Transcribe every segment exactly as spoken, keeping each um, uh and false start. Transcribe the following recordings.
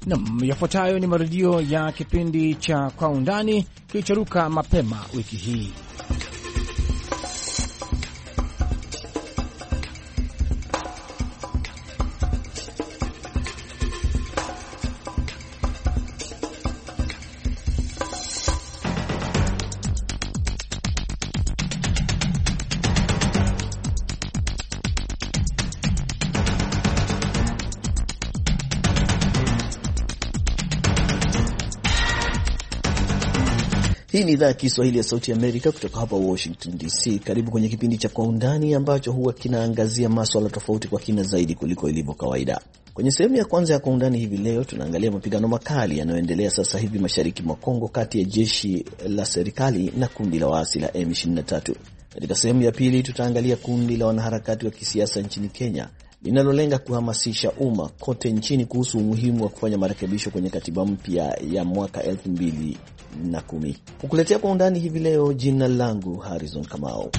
Na yafuatayo ni marudio ya kipindi cha Kwa Undani kilichoruka mapema wiki hii. Hii ni idhaa ya Kiswahili ya Sauti ya Amerika kutoka hapa Washington D C. Karibu kwenye kipindi cha Kwa Undani ambacho huwa kinaangazia masuala tofauti kwa kina zaidi kuliko ilivyo kawaida. Kwenye sehemu ya kwanza ya Kwa Undani hivi leo tunaangalia mapigano makali yanayoendelea sasa hivi mashariki mwa Kongo kati ya jeshi la serikali na kundi la waasi la M ishirini na tatu. Katika sehemu ya pili tutaangalia kundi la wanaharakati wa kisiasa nchini Kenya linalolenga kuhamasisha umma kote nchini kuhusu umuhimu wa kufanya marekebisho kwenye katiba mpya ya mwaka elfu mbili na kumi. Kukuletea Kwa Undani hivi leo, jina langu Harrison Kamau.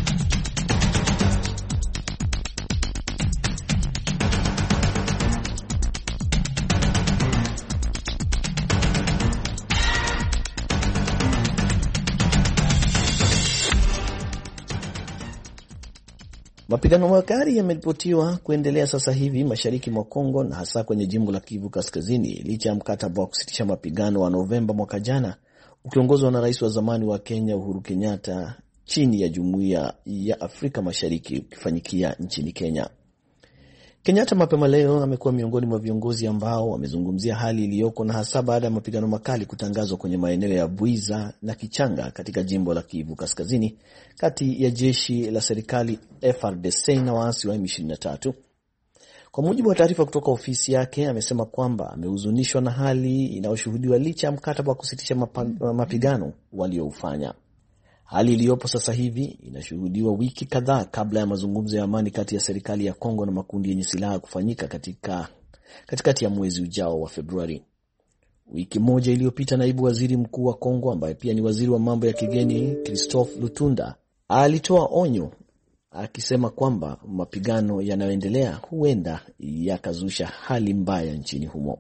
Mapigano makali yameripotiwa kuendelea sasa hivi mashariki mwa Kongo na hasa kwenye jimbo la Kivu Kaskazini licha ya mkataba wa kusitisha mapigano wa Novemba mwaka jana ukiongozwa na rais wa zamani wa Kenya Uhuru Kenyatta chini ya Jumuiya ya Afrika Mashariki ukifanyikia nchini Kenya. Kenyatta mapema leo amekuwa miongoni mwa viongozi ambao wamezungumzia hali iliyoko na hasa baada ya mapigano makali kutangazwa kwenye maeneo ya Buiza na Kichanga katika jimbo la Kivu Kaskazini kati ya jeshi la serikali F A R D C na waasi wa M ishirini na tatu. Kwa mujibu wa taarifa kutoka ofisi yake, amesema kwamba amehuzunishwa na hali inayoshuhudiwa licha ya mkataba wa kusitisha mapigano walioufanya. Hali iliyopo sasa hivi inashuhudiwa wiki kadhaa kabla ya mazungumzo ya amani kati ya serikali ya Kongo na makundi yenye silaha kufanyika katika katikati ya mwezi ujao wa Februari. Wiki moja iliyopita, naibu waziri mkuu wa Kongo ambaye pia ni waziri wa mambo ya kigeni Christophe Lutunda alitoa onyo akisema kwamba mapigano yanayoendelea huenda yakazusha hali mbaya nchini humo.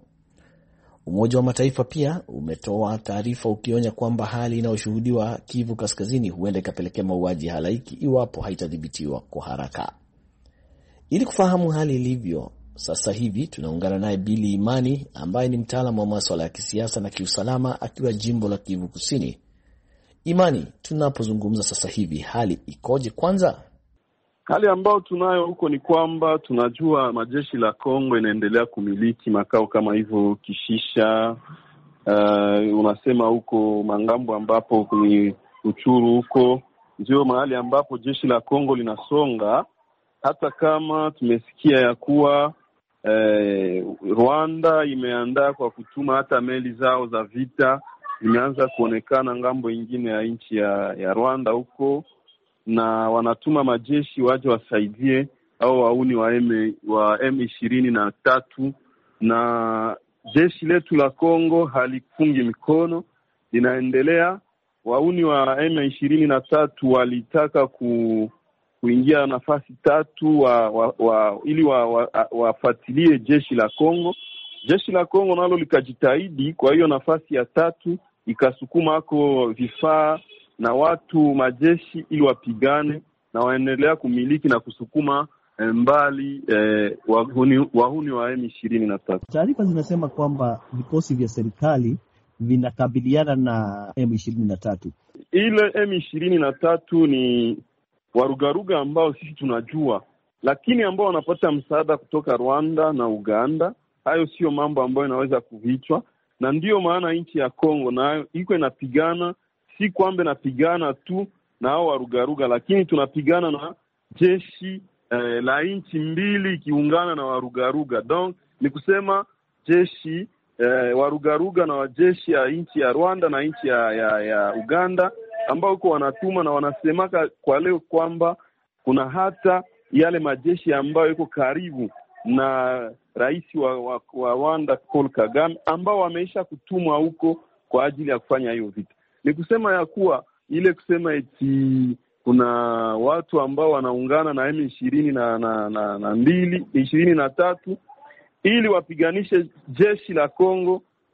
Umoja wa Mataifa pia umetoa taarifa ukionya kwamba hali inayoshuhudiwa Kivu Kaskazini huenda ikapelekea mauaji halaiki iwapo haitadhibitiwa kwa haraka. Ili kufahamu hali ilivyo sasa hivi, tunaungana naye Billy Imani ambaye ni mtaalamu wa masuala ya kisiasa na kiusalama akiwa jimbo la Kivu Kusini. Imani, tunapozungumza sasa hivi hali ikoje kwanza? Hali ambayo tunayo huko ni kwamba tunajua majeshi la Kongo inaendelea kumiliki makao kama hivyo Kishisha, uh, unasema huko Mangambo ambapo ni Uchuru, huko ndio mahali ambapo jeshi la Kongo linasonga, hata kama tumesikia ya kuwa eh, Rwanda imeandaa kwa kutuma hata meli zao za vita zimeanza kuonekana ngambo ingine ya nchi ya, ya Rwanda huko, na wanatuma majeshi waje wasaidie au wauni wa M wa M ishirini na tatu, na jeshi letu la Kongo halifungi mikono, linaendelea. Wauni wa M ishirini na tatu walitaka ku, kuingia nafasi tatu wa, wa, wa, ili wafuatilie wa, wa jeshi la Kongo. Jeshi la Kongo nalo likajitahidi, kwa hiyo nafasi ya tatu ikasukuma hako vifaa na watu majeshi ili wapigane, na waendelea kumiliki na kusukuma mbali eh, wahuni, wahuni wa M ishirini na tatu. Taarifa zinasema kwamba vikosi vya serikali vinakabiliana na M ishirini na tatu. Ile M ishirini na tatu ni warugaruga ambao sisi tunajua, lakini ambao wanapata msaada kutoka Rwanda na Uganda. Hayo sio mambo ambayo inaweza kuvichwa, na ndiyo maana nchi ya Kongo nayo iko inapigana, si kwamba inapigana tu na hao warugaruga, lakini tunapigana na jeshi eh, la nchi mbili ikiungana na warugaruga. Donc ni kusema jeshi eh, warugaruga na wajeshi ya nchi ya Rwanda na nchi ya, ya, ya Uganda ambao uko wanatuma, na wanasemaka kwa leo kwamba kuna hata yale majeshi ambayo yuko karibu na rais wa, wa, wa Rwanda Paul Kagame ambao wameisha kutumwa huko kwa ajili ya kufanya hiyo vita. Ni kusema ya kuwa ile kusema eti kuna watu ambao wanaungana na M ishirini na, na, na, na mbili, ishirini na tatu ili wapiganishe jeshi la Kongo,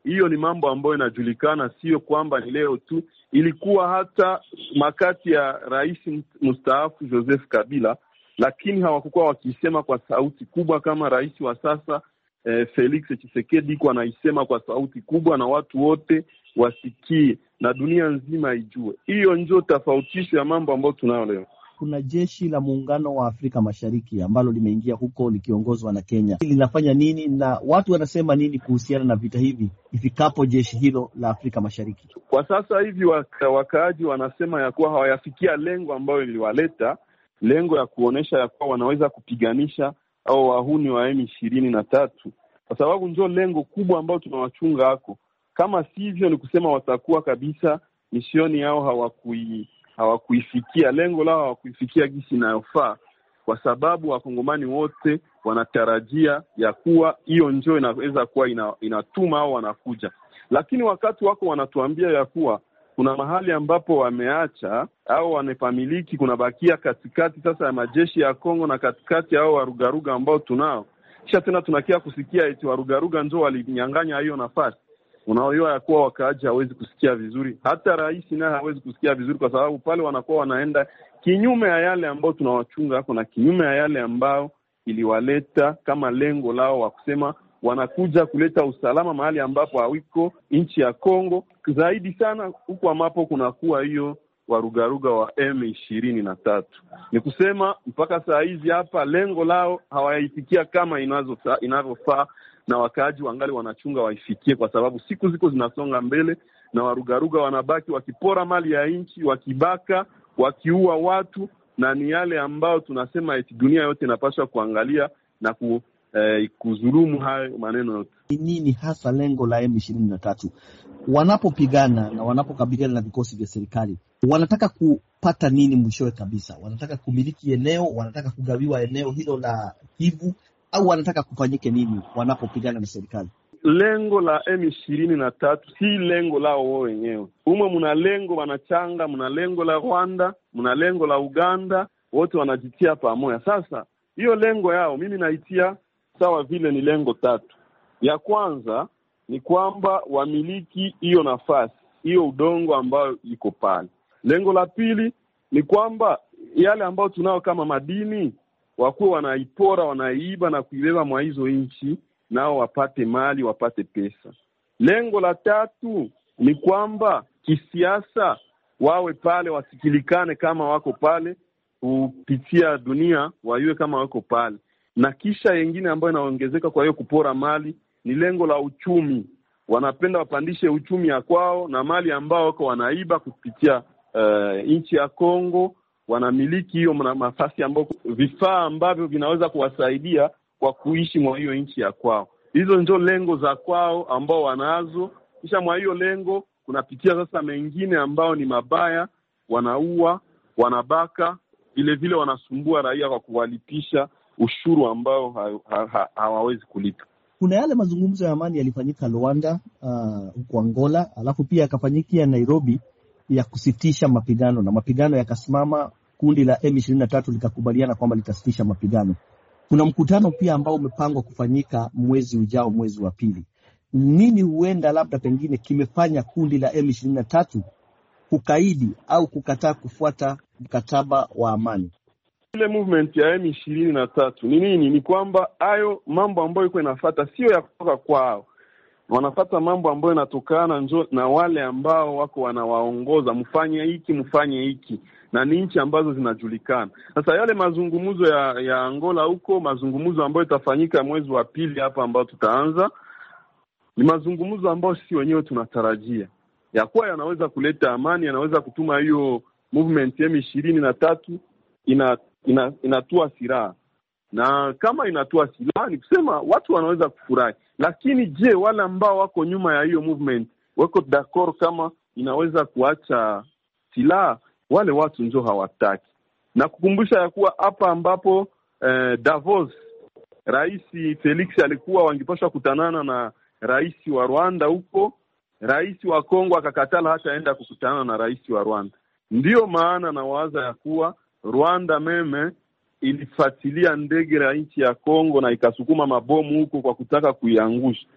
hiyo ni mambo ambayo inajulikana, sio kwamba ni leo tu. Ilikuwa hata makati ya rais mstaafu Joseph Kabila, lakini hawakuwa wakisema kwa sauti kubwa kama rais wa sasa eh, Felix Tshisekedi kwa anaisema kwa sauti kubwa na watu wote wasikie na dunia nzima ijue. Hiyo ndio tofautisho ya mambo ambayo tunayo leo. Kuna jeshi la muungano wa Afrika Mashariki ambalo limeingia huko likiongozwa na Kenya. Linafanya nini na watu wanasema nini kuhusiana na vita hivi ifikapo jeshi hilo la Afrika Mashariki? Kwa sasa hivi waka, wakaaji wanasema ya kuwa hawayafikia lengo ambayo iliwaleta, lengo ya kuonesha ya kuwa wanaweza kupiganisha au wahuni wa M ishirini na tatu, kwa sababu ndio lengo kubwa ambao tunawachunga hako. Kama sivyo ni kusema watakuwa kabisa misioni yao hawakui hawakuifikia lengo lao, hawakuifikia gisi inayofaa, kwa sababu wakongomani wote wanatarajia ya kuwa hiyo njoo inaweza kuwa ina, inatuma au wanakuja. Lakini wakati wako wanatuambia ya kuwa kuna mahali ambapo wameacha au wanepamiliki, kuna bakia katikati sasa ya majeshi ya Kongo na katikati hao warugaruga ambao tunao. Kisha tena tunakia kusikia eti warugaruga njoo walinyang'anya hiyo nafasi. Unaoiwa ya kuwa wakaaji hawezi kusikia vizuri, hata rais naye hawezi kusikia vizuri, kwa sababu pale wanakuwa wanaenda kinyume ya yale ambao tunawachunga hapo na kinyume ya yale ambao iliwaleta kama lengo lao wa kusema wanakuja kuleta usalama mahali ambapo hawiko nchi ya Kongo, zaidi sana huko ambapo kunakuwa hiyo warugaruga wa M ishirini na tatu. Ni kusema mpaka saa hizi hapa lengo lao hawaifikia kama inavyofaa, na wakaaji wangali wanachunga waifikie, kwa sababu siku ziko zinasonga mbele na warugaruga wanabaki wakipora mali ya nchi, wakibaka, wakiua watu, na ni yale ambao tunasema eti dunia yote inapaswa kuangalia na ku, eh, kuzulumu hayo maneno yote. Nini hasa lengo la M ishirini na tatu wanapopigana na wanapokabiliana na vikosi vya serikali? Wanataka kupata nini mwishowe kabisa? Wanataka kumiliki eneo, wanataka kugawiwa eneo hilo la Kivu, au wanataka kufanyike nini wanapopigana na serikali? Lengo la M ishirini na tatu si lengo lao wao wenyewe. Umo mna lengo wanachanga, mna lengo la Rwanda, mna lengo la Uganda, wote wanajitia pamoja. Sasa hiyo lengo yao mimi naitia sawa vile ni lengo tatu. Ya kwanza ni kwamba wamiliki hiyo nafasi, hiyo udongo ambao iko pale. Lengo la pili ni kwamba yale ambao tunao kama madini wakuwa wanaipora, wanaiba na kuibeba mwa hizo nchi, nao wapate mali, wapate pesa. Lengo la tatu ni kwamba kisiasa wawe pale, wasikilikane kama wako pale, kupitia dunia waiwe kama wako pale. Na kisha yengine ambayo inaongezeka kwa hiyo kupora mali ni lengo la uchumi. Wanapenda wapandishe uchumi ya kwao na mali ambao wako wanaiba kupitia uh, nchi ya Kongo. Wanamiliki hiyo nafasi ambao vifaa ambavyo vinaweza kuwasaidia kwa kuishi mwa hiyo nchi ya kwao. Hizo ndio lengo za kwao ambao wanazo. Kisha mwa hiyo lengo kunapitia sasa mengine ambao ni mabaya, wanaua, wanabaka, vile vile wanasumbua raia kwa kuwalipisha ushuru ambao ha, ha, hawawezi kulipa. Kuna yale mazungumzo ya amani yalifanyika Luanda huko uh, Angola, alafu pia yakafanyikia Nairobi ya kusitisha mapigano, na mapigano yakasimama. Kundi la M ishirini na tatu likakubaliana kwamba litasitisha mapigano. Kuna mkutano pia ambao umepangwa kufanyika mwezi ujao, mwezi wa pili. Nini huenda labda pengine kimefanya kundi la M ishirini na tatu kukaidi au kukataa kufuata mkataba wa amani? Ile movement ya M ishirini na tatu ni nini? Ni kwamba hayo mambo ambayo iko inafuata sio ya kutoka kwao. Wanafuata mambo ambayo yanatokana njo na wale ambao wako wanawaongoza, mfanye hiki, mfanye hiki, na ni nchi ambazo zinajulikana. Sasa yale mazungumzo ya, ya Angola huko, mazungumzo ambayo itafanyika mwezi wa pili hapa ambao tutaanza, ni mazungumzo ambayo sisi wenyewe tunatarajia ya kuwa yanaweza kuleta amani, yanaweza kutuma hiyo movement M ishirini na tatu ina, ina, inatua silaha. Na kama inatua silaha ni kusema watu wanaweza kufurahi. Lakini je, wale ambao wako nyuma ya hiyo movement wako d'accord kama inaweza kuacha silaha? Wale watu ndio hawataki. Na kukumbusha ya kuwa hapa ambapo eh, Davos Rais Felix alikuwa wangepaswa kutanana na rais wa Rwanda huko, rais wa Kongo akakatala hata aenda kukutana na rais wa Rwanda. Ndiyo maana na waza ya kuwa Rwanda meme ilifuatilia ndege ya nchi ya Kongo na ikasukuma mabomu huko kwa kutaka kuiangusha.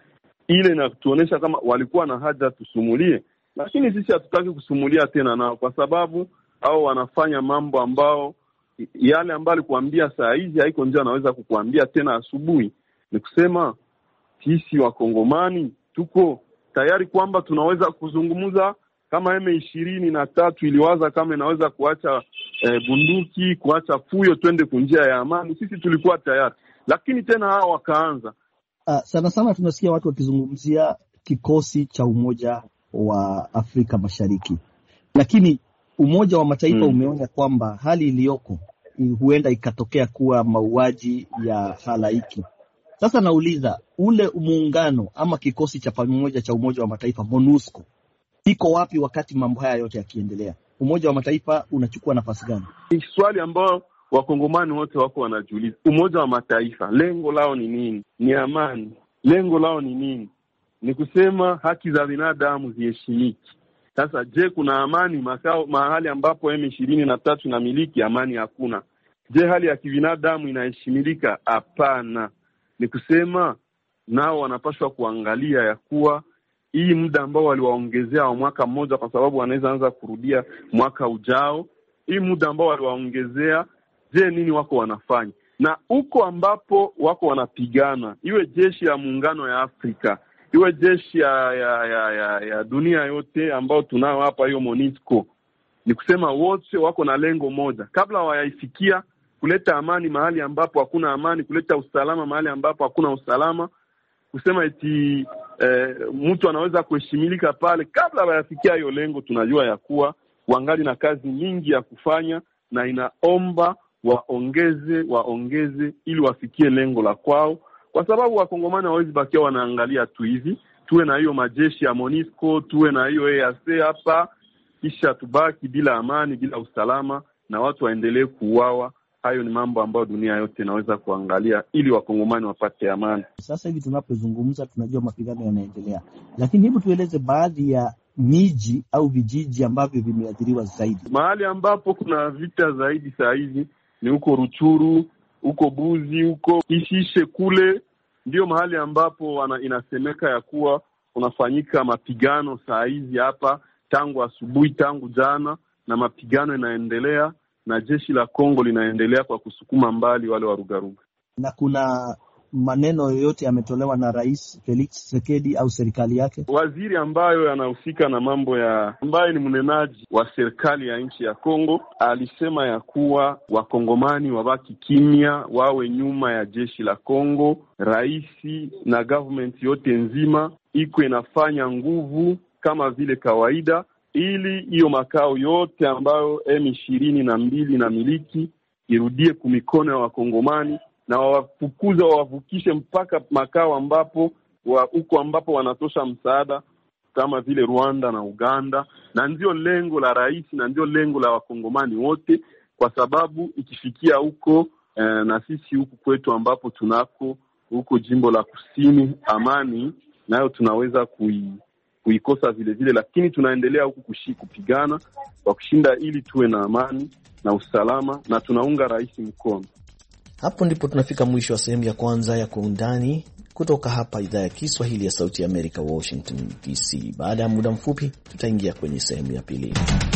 ile inatuonesha kama walikuwa na haja tusumulie, lakini sisi hatutaki kusumulia tena nao, kwa sababu hao wanafanya mambo ambao yale ambayo alikuambia saa hizi haiko nje anaweza kukuambia tena asubuhi. Ni kusema sisi wakongomani tuko tayari kwamba tunaweza kuzungumza kama M ishirini na tatu iliwaza kama inaweza kuacha e, bunduki, kuacha fuyo, twende kunjia ya amani. Sisi tulikuwa tayari, lakini tena hao wakaanza. Uh, sana sana tunasikia watu wakizungumzia kikosi cha Umoja wa Afrika Mashariki, lakini Umoja wa Mataifa hmm, umeonya kwamba hali iliyoko huenda ikatokea kuwa mauaji ya halaiki. Sasa nauliza, ule muungano ama kikosi cha pamoja cha Umoja wa Mataifa MONUSCO iko wapi wakati mambo haya yote yakiendelea? Umoja wa Mataifa unachukua nafasi gani? Ni swali ambao wakongomani wote wako wanajiuliza. Umoja wa Mataifa lengo lao ni nini? Ni amani. Lengo lao ni nini? Ni kusema haki za binadamu ziheshimiki. Sasa je, kuna amani makao mahali ambapo M ishirini na tatu inamiliki? Amani hakuna. Je, hali ya kibinadamu inaheshimilika? Hapana. Ni kusema nao wanapaswa kuangalia ya kuwa hii muda ambao waliwaongezea wa mwaka mmoja, kwa sababu wanaweza anza kurudia mwaka ujao. Hii muda ambao waliwaongezea, je, nini wako wanafanya? Na huko ambapo wako wanapigana, iwe jeshi ya muungano ya Afrika, iwe jeshi ya ya ya, ya, ya dunia yote ambao tunao hapa, hiyo MONUSCO, ni kusema wote wako na lengo moja, kabla hawaifikia kuleta amani mahali ambapo hakuna amani, kuleta usalama mahali ambapo hakuna usalama, kusema eti eh, mtu anaweza kuheshimilika pale. Kabla hawafikia hiyo lengo, tunajua ya kuwa wangali na kazi nyingi ya kufanya, na inaomba waongeze waongeze ili wafikie lengo la kwao, kwa sababu wakongomani hawezi bakia wanaangalia tu hivi. Tuwe na hiyo majeshi ya MONUSCO, tuwe na hiyo E A C hapa, kisha tubaki bila amani, bila usalama, na watu waendelee kuuawa. Hayo ni mambo ambayo dunia yote inaweza kuangalia ili wakongomani wapate amani. Sasa hivi tunapozungumza tunajua mapigano yanaendelea, lakini hebu tueleze baadhi ya miji au vijiji ambavyo vimeathiriwa zaidi. Mahali ambapo kuna vita zaidi saa hizi ni huko Ruchuru, huko Buzi, huko Ishishe kule, ndio mahali ambapo wana, inasemeka ya kuwa kunafanyika mapigano saa hizi hapa tangu asubuhi, tangu jana, na mapigano yanaendelea, na jeshi la Kongo linaendelea kwa kusukuma mbali wale warugaruga. Na kuna maneno yoyote yametolewa na Rais Felix Tshisekedi au serikali yake? Waziri ambayo yanahusika na mambo ya ambaye ni mnenaji wa serikali ya nchi ya Kongo alisema ya kuwa wakongomani wabaki kimya, wawe nyuma ya jeshi la Kongo. Raisi na government yote nzima iko inafanya nguvu kama vile kawaida, ili hiyo makao yote ambayo M ishirini na mbili na miliki irudie kumikono ya wakongomani, na wawafukuze, wawavukishe mpaka makao ambapo huko wa, ambapo wanatosha msaada kama vile Rwanda na Uganda. Na ndio lengo la rais, na ndio lengo la wakongomani wote, kwa sababu ikifikia huko eh, na sisi huku kwetu ambapo tunako huko jimbo la Kusini, amani nayo tunaweza kui kuikosa vile vile, lakini tunaendelea huku kushi kupigana kwa kushinda ili tuwe na amani na usalama, na tunaunga rais mkono. Hapo ndipo tunafika mwisho wa sehemu ya kwanza ya Kwa Undani kutoka hapa idhaa ya Kiswahili ya Sauti ya Amerika, Washington D C. Baada ya muda mfupi tutaingia kwenye sehemu ya pili.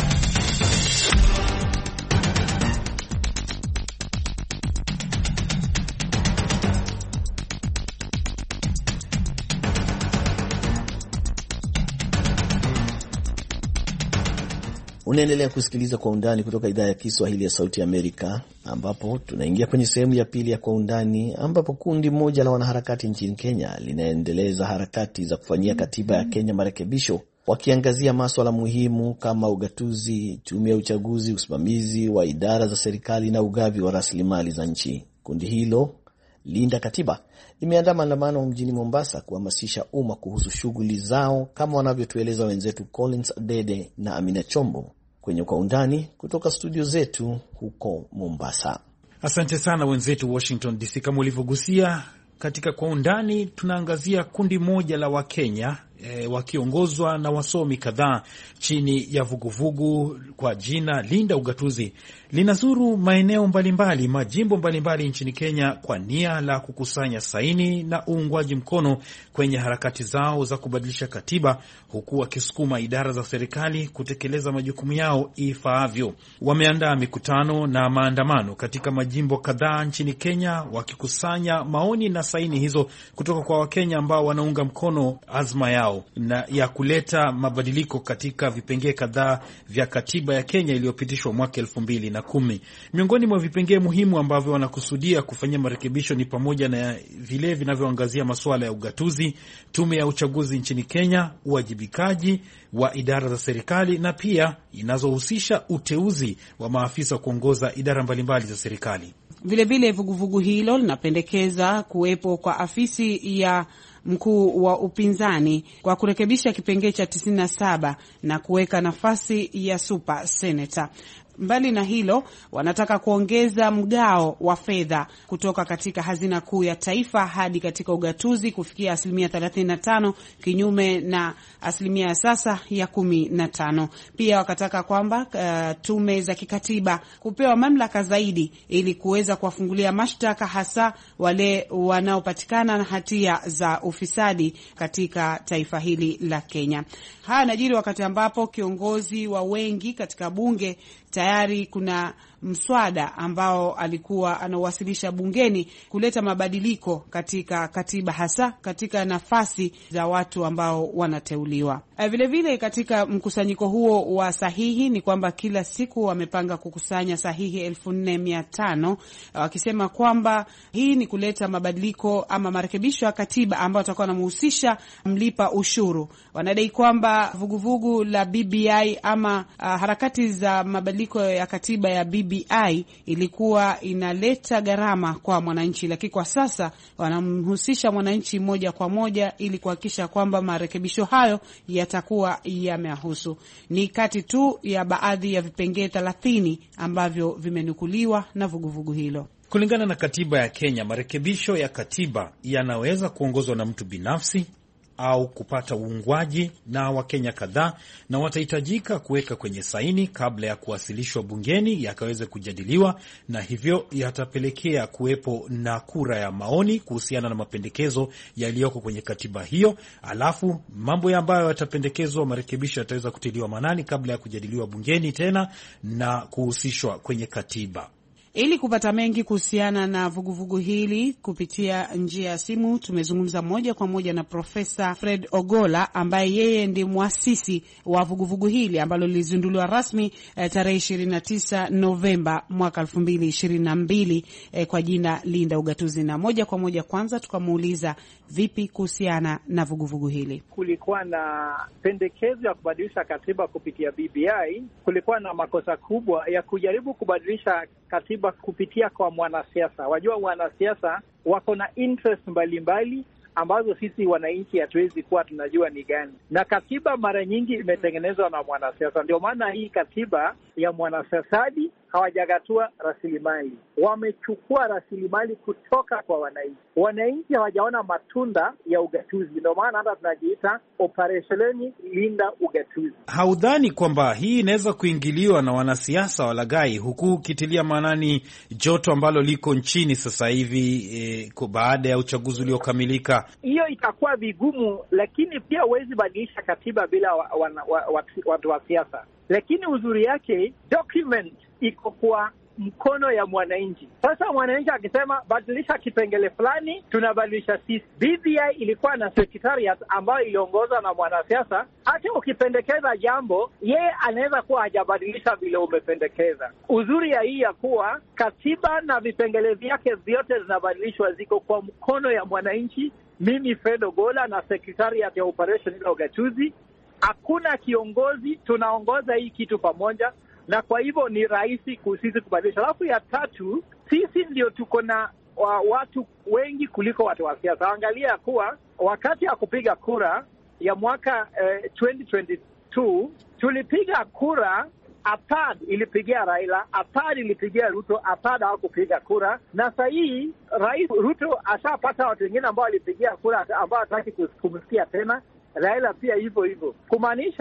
Unaendelea kusikiliza Kwa Undani kutoka idhaa ya Kiswahili ya Sauti ya Amerika, ambapo tunaingia kwenye sehemu ya pili ya Kwa Undani, ambapo kundi moja la wanaharakati nchini Kenya linaendeleza harakati za kufanyia katiba ya Kenya marekebisho, wakiangazia masuala muhimu kama ugatuzi, tume ya uchaguzi, usimamizi wa idara za serikali na ugavi wa rasilimali za nchi. Kundi hilo Linda Katiba limeandaa maandamano mjini Mombasa kuhamasisha umma kuhusu shughuli zao, kama wanavyotueleza wenzetu Collins Adede na Amina Chombo kwenye Kwa Undani kutoka studio zetu huko Mombasa. Asante sana wenzetu Washington D C. Kama ulivyogusia katika Kwa Undani, tunaangazia kundi moja la Wakenya e, wakiongozwa na wasomi kadhaa chini ya vuguvugu kwa jina Linda Ugatuzi, linazuru maeneo mbalimbali, majimbo mbalimbali nchini Kenya kwa nia la kukusanya saini na uungwaji mkono kwenye harakati zao za kubadilisha katiba, huku wakisukuma idara za serikali kutekeleza majukumu yao ifaavyo. Wameandaa mikutano na maandamano katika majimbo kadhaa nchini Kenya, wakikusanya maoni na saini hizo kutoka kwa Wakenya ambao wanaunga mkono azma yao na ya kuleta mabadiliko katika vipengee kadhaa vya katiba ya Kenya iliyopitishwa mwaka elfu mbili na kumi. Miongoni mwa vipengee muhimu ambavyo wanakusudia kufanyia marekebisho ni pamoja na vile vinavyoangazia masuala ya ugatuzi, tume ya uchaguzi nchini Kenya, uwajibikaji wa idara za serikali na pia inazohusisha uteuzi wa maafisa kuongoza idara mbalimbali za serikali. Vilevile vuguvugu hilo linapendekeza kuwepo kwa afisi ya mkuu wa upinzani kwa kurekebisha kipengee cha tisini na saba na kuweka nafasi ya super senator. Mbali na hilo, wanataka kuongeza mgao wa fedha kutoka katika hazina kuu ya taifa hadi katika ugatuzi kufikia asilimia thelathini na tano kinyume na asilimia ya sasa ya kumi na tano. Pia wakataka kwamba uh, tume za kikatiba kupewa mamlaka zaidi ili kuweza kuwafungulia mashtaka hasa wale wanaopatikana na hatia za ufisadi katika taifa hili la Kenya. Haya najiri wakati ambapo kiongozi wa wengi katika bunge tayari kuna mswada ambao alikuwa anawasilisha bungeni kuleta mabadiliko katika katiba, hasa katika nafasi za watu ambao wanateuliwa. Vile vile katika mkusanyiko huo wa sahihi ni kwamba kila siku wamepanga kukusanya sahihi elfu nne mia tano, wakisema kwamba hii ni kuleta mabadiliko ama marekebisho ya katiba ambayo atakuwa anamhusisha mlipa ushuru. Wanadai kwamba vuguvugu la B B I ama uh, harakati za mabadiliko ya katiba ya B B I ilikuwa inaleta gharama kwa mwananchi, lakini kwa sasa wanamhusisha mwananchi moja kwa moja ili kuhakikisha kwamba marekebisho hayo yatakuwa yamehusu. Ni kati tu ya baadhi ya vipengee thelathini ambavyo vimenukuliwa na vuguvugu hilo. Kulingana na katiba ya Kenya, marekebisho ya katiba yanaweza kuongozwa na mtu binafsi au kupata uungwaji na Wakenya kadhaa, na watahitajika kuweka kwenye saini kabla ya kuwasilishwa bungeni yakaweze kujadiliwa, na hivyo yatapelekea kuwepo na kura ya maoni kuhusiana na mapendekezo yaliyoko kwenye katiba hiyo. Alafu mambo ambayo yatapendekezwa, marekebisho yataweza kutiliwa manani kabla ya kujadiliwa bungeni tena na kuhusishwa kwenye katiba. Ili kupata mengi kuhusiana na vuguvugu hili kupitia njia ya simu, tumezungumza moja kwa moja na Profesa Fred Ogolla ambaye yeye ndiye muasisi wa vuguvugu hili ambalo lilizinduliwa rasmi eh, tarehe ishirini na tisa Novemba mwaka elfu mbili ishirini na mbili eh, kwa jina Linda Ugatuzi. Na moja kwa moja kwanza tukamuuliza vipi kuhusiana na vuguvugu hili. Kulikuwa na pendekezo ya kubadilisha katiba kupitia B B I. Kulikuwa na makosa kubwa ya kujaribu kubadilisha katiba kupitia kwa mwanasiasa. Wajua wanasiasa wako na interest mbalimbali ambazo sisi wananchi hatuwezi kuwa tunajua ni gani, na katiba mara nyingi imetengenezwa na mwanasiasa. Ndio maana hii katiba ya mwanasiasadi hawajagatua rasilimali, wamechukua rasilimali kutoka kwa wananchi. Wananchi hawajaona matunda ya ugatuzi, ndio maana hata tunajiita operesheni Linda Ugatuzi. Haudhani kwamba hii inaweza kuingiliwa na wanasiasa walagai, huku kitilia maanani joto ambalo liko nchini sasa hivi e, baada ya uchaguzi uliokamilika? Hiyo itakuwa vigumu, lakini pia huwezi badilisha katiba bila watu wa, wa, wa, wa, wa siasa. Lakini uzuri yake document iko kwa mkono ya mwananchi. Sasa mwananchi akisema badilisha kipengele fulani, tunabadilisha sisi. B B I ilikuwa na secretariat ambayo iliongozwa na mwanasiasa. Hata ukipendekeza jambo, yeye anaweza kuwa hajabadilisha vile umependekeza. Uzuri ya hii ya kuwa katiba na vipengele vyake vyote zinabadilishwa, ziko kwa mkono ya mwananchi. Mimi Fred Ogolla na secretariat ya operation ya ugatuzi, hakuna kiongozi, tunaongoza hii kitu pamoja, na kwa hivyo ni rahisi sisi kubadilisha. Alafu ya tatu, sisi ndio tuko na wa, watu wengi kuliko watu wa siasa. Angalia kuwa wakati ya kupiga kura ya mwaka eh, twenty twenty-two tulipiga kura, A P A D ilipigia Raila, A P A D ilipigia Ruto, A P A D hawakupiga kura. Na sasa hii Rais Ruto ashapata watu wengine ambao walipigia kura ambao hataki kumsikia tena. Raila pia hivyo hivyo, kumaanisha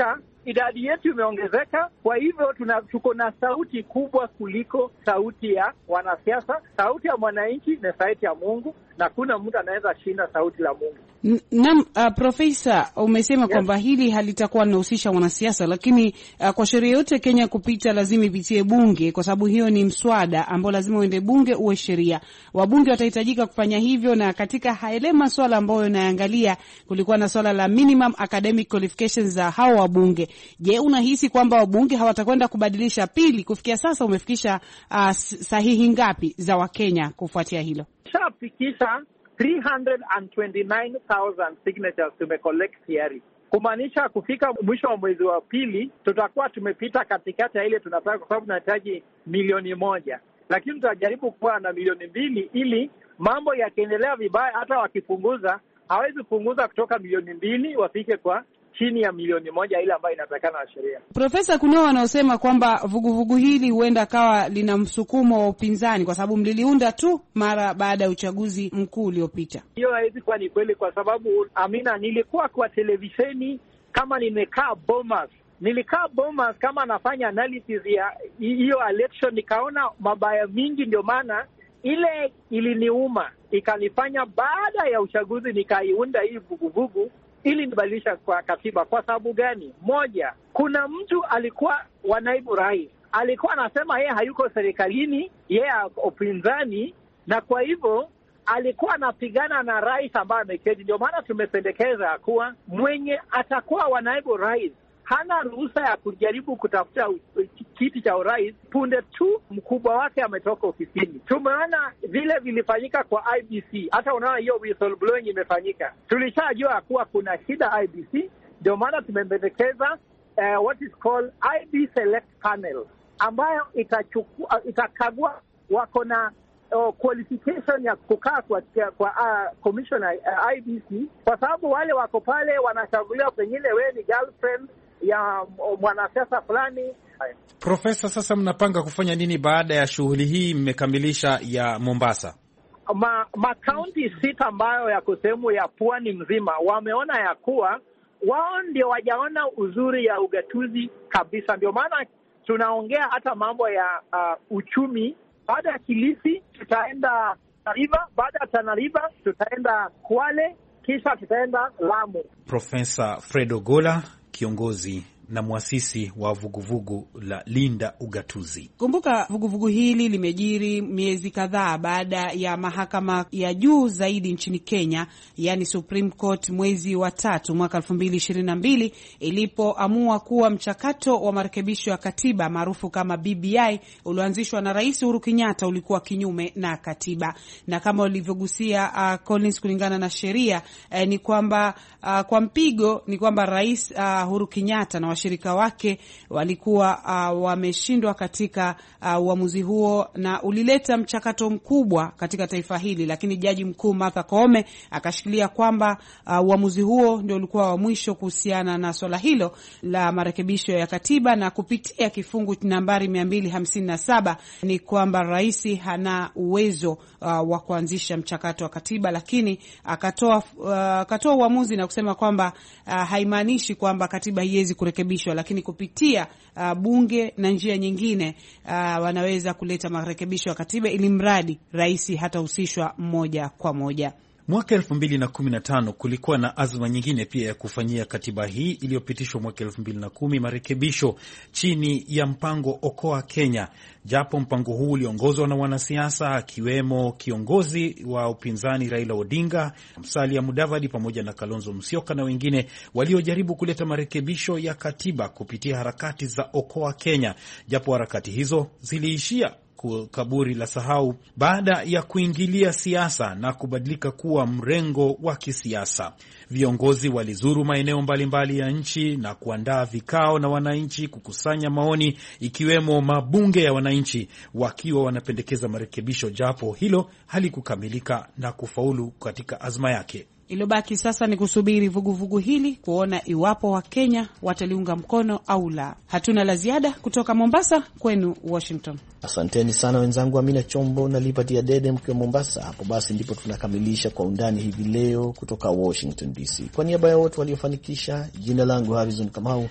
idadi yetu imeongezeka. Kwa hivyo tuna tuko na sauti kubwa kuliko sauti ya wanasiasa. Sauti ya mwananchi ni sauti ya Mungu, na kuna mtu anaweza shinda sauti la Mungu. Naam, uh, Profesa, umesema yes, kwamba hili halitakuwa linahusisha wanasiasa, lakini uh, kwa sheria yote Kenya kupita lazima ipitie bunge, kwa sababu hiyo ni mswada ambao lazima uende bunge uwe sheria. Wabunge watahitajika kufanya hivyo, na katika haile masuala ambayo naangalia kulikuwa na swala la minimum academic qualifications za hao wabunge. Je, unahisi kwamba wabunge hawatakwenda kubadilisha? Pili, kufikia sasa umefikisha uh, sahihi ngapi za Wakenya kufuatia hilo? Shafikisha three hundred twenty-nine thousand signatures tumecollect hiari, kumaanisha kufika mwisho wa mwezi wa pili tutakuwa tumepita katikati ya ile tunataka, kwa sababu tunahitaji milioni moja, lakini tutajaribu kuwa na milioni mbili, ili mambo yakiendelea vibaya hata wakipunguza hawezi kupunguza kutoka milioni mbili wafike kwa chini ya milioni moja ile ambayo inatakana na sheria. Profesa, kuna wanaosema kwamba vuguvugu hili huenda kawa lina msukumo wa upinzani kwa sababu mliliunda tu mara baada ya uchaguzi mkuu uliopita. Hiyo haiwezi kuwa ni kweli, kwa sababu Amina, nilikuwa kwa televisheni kama nimekaa Bomas. Nilikaa Bomas kama nafanya analysis ya hiyo election, nikaona mabaya mingi, ndio maana ile iliniuma, ikanifanya baada ya uchaguzi nikaiunda hii vuguvugu ili nibadilisha kwa katiba. Kwa sababu gani? Moja, kuna mtu alikuwa wa naibu rais, alikuwa anasema yeye hayuko serikalini, yeye upinzani, na kwa hivyo alikuwa anapigana na rais ambaye ameketi. Ndio maana tumependekeza kuwa mwenye atakuwa wa naibu rais hana ruhusa ya kujaribu kutafuta kiti cha urais punde tu mkubwa wake ametoka ofisini. Tumeona vile vilifanyika kwa I B C, hata unaona hiyo whistleblowing imefanyika. Tulishajua kuwa kuna shida I B C, ndio maana tumependekeza uh, what is called I B Select Panel, ambayo itachukua itakagua wako na uh, qualification ya kukaa kwa kwa uh, commissioner uh, I B C, kwa sababu wale wako pale wanachaguliwa, pengine wewe ni girlfriend ya mwanasiasa fulani. Profesa, sasa mnapanga kufanya nini baada ya shughuli hii mmekamilisha ya Mombasa? Ma, ma county sita ambayo yako sehemu ya pwani mzima wameona ya kuwa wao ndio wajaona uzuri ya ugatuzi kabisa. Ndio maana tunaongea hata mambo ya uh, uchumi. Baada ya Kilifi tutaenda Tana, baada ya Tana River tutaenda Kwale, kisha tutaenda Lamu. Profesa Fred Ogolla, kiongozi na muasisi wa vuguvugu la Linda Ugatuzi. Kumbuka vuguvugu hili limejiri miezi kadhaa baada ya mahakama ya juu zaidi nchini Kenya, yani Supreme Court, mwezi wa tatu mwaka elfu mbili ishirini na mbili ilipoamua kuwa mchakato wa marekebisho ya katiba maarufu kama B B I ulioanzishwa na Rais Uhuru Kenyatta ulikuwa kinyume na katiba. Na kama ulivyogusia uh, Collins, kulingana na sheria eh, ni kwamba uh, kwa mpigo ni kwamba Rais uh, Uhuru Kenyatta na washirika wake walikuwa uh, wameshindwa katika uh, uamuzi huo, na ulileta mchakato mkubwa katika taifa hili, lakini Jaji Mkuu Martha Koome akashikilia kwamba uh, uamuzi huo ndio ulikuwa wa mwisho kuhusiana na swala hilo la marekebisho ya katiba, na kupitia kifungu nambari mia mbili hamsini na saba ni kwamba rais hana uwezo uh, wa kuanzisha mchakato wa katiba, lakini akatoa uh, akatoa uamuzi na kusema kwamba uh, haimaanishi kwamba katiba haiwezi kurekebishwa, lakini kupitia uh, bunge na njia nyingine uh, wanaweza kuleta marekebisho ya katiba, ili mradi rais hatahusishwa moja kwa moja. Mwaka elfu mbili na kumi na tano kulikuwa na azma nyingine pia ya kufanyia katiba hii iliyopitishwa mwaka elfu mbili na kumi marekebisho chini ya mpango Okoa Kenya. Japo mpango huu uliongozwa na wanasiasa akiwemo kiongozi wa upinzani Raila Odinga, Musalia Mudavadi pamoja na Kalonzo Musyoka na wengine waliojaribu kuleta marekebisho ya katiba kupitia harakati za Okoa Kenya, japo harakati hizo ziliishia kaburi la sahau baada ya kuingilia siasa na kubadilika kuwa mrengo wa kisiasa. Viongozi walizuru maeneo mbalimbali ya nchi na kuandaa vikao na wananchi kukusanya maoni, ikiwemo mabunge ya wananchi wakiwa wanapendekeza marekebisho, japo hilo halikukamilika na kufaulu katika azma yake. Ilobaki sasa ni kusubiri vuguvugu vugu hili kuona iwapo wa Kenya wataliunga mkono au la. Hatuna la ziada kutoka Mombasa, kwenu Washington. Asanteni sana wenzangu Amina Chombo na Liberty Adede mkiwa Mombasa. Hapo basi ndipo tunakamilisha Kwa Undani hivi leo kutoka Washington D C. Kwa niaba ya wote waliofanikisha, jina langu Harrison Kamau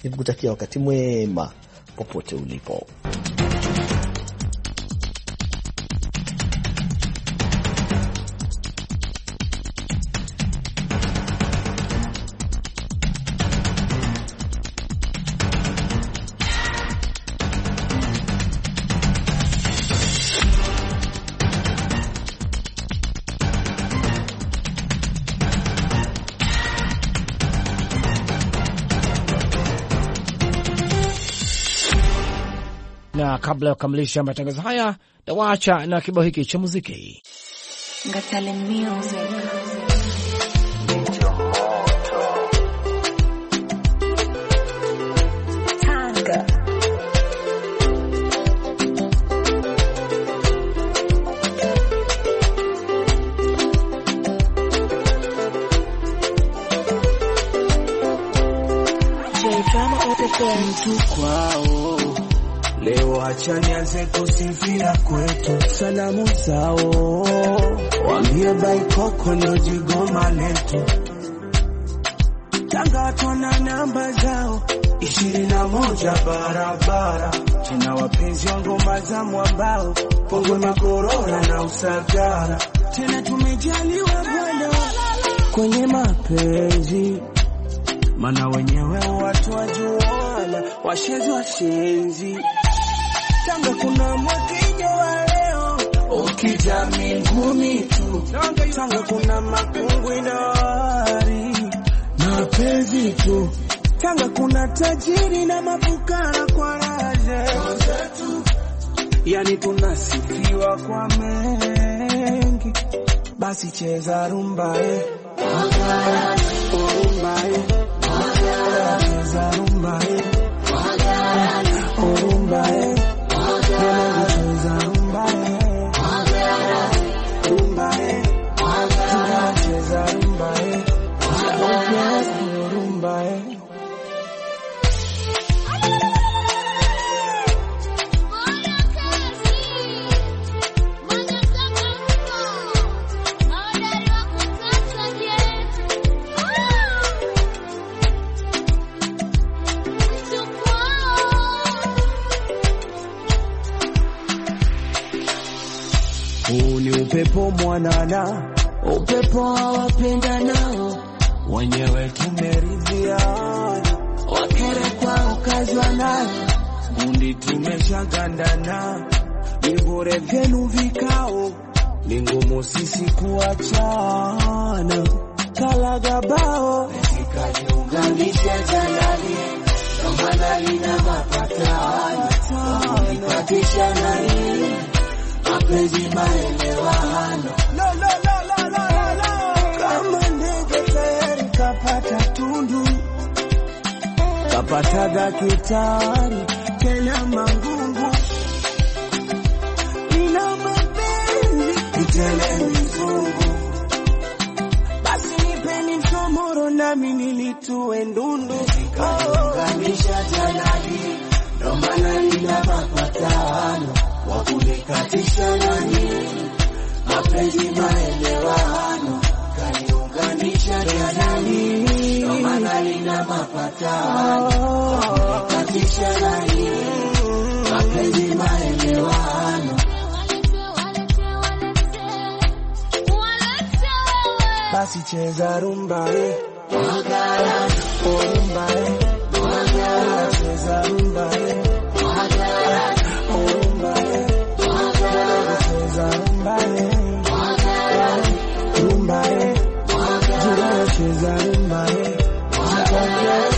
nikikutakia wakati mwema popote ulipo. Na kabla ya kukamilisha matangazo haya, nawaacha na kibao hiki cha muziki. Ngatale music. Tanga. J-Drama Mtu kwao leo acha nianze kusifia kwetu, salamu zao waambie baikoko ndo jigoma letu. Tanga tuna namba zao ishirini na moja barabara, tuna wapenzi wa ngoma za mwambao, Pongo Makorora na Usagara. Tena tumejaliwa bwana kwenye mapenzi, mana wenyewe watu wajuana, washezi washenzi. Tanga kuna mwakinyo wa leo, ukijami ngumi tu. Tanga kuna makungwi na wari, mapenzi tu. Tanga kuna tajiri na mafukara kwa raje, yani tunasifiwa kwa mengi. Basi cheza rumba eh, rumba eh, cheza rumba eh, rumba eh. Upepo mwanana, upepo wapenda nao, wenyewe tumeridhiana, wakere kwa ukazwa nayo, gundi tumeshagandana, vibure vyenu vikao, ni ngumu sisi kuachana. Kalagabao nikajiunganisha jalali, kama lina mapatano, nikatisha nani mapenzi maelewano. No, no, no, no, no, no, no. Kama ndege tayari kapata tundu, kapata dakitari, tena mangungu. Nina mapenzi, itele mizungu. Basi nipeni mtomoro na minili tuwe ndundu. Nikaunganisha jalali, romana nina mapatano, wakunikatisha nani mapenzi maelewano. Kaniunganisha jalali, romana lina mapatano, wakunikatisha nani mapenzi maelewano. Basi cheza rumba eh, wagara rumba eh, wagara cheza rumba eh, wagara rumba eh, wagara cheza rumba eh, wagara rumba eh, wagara cheza rumba eh, wagara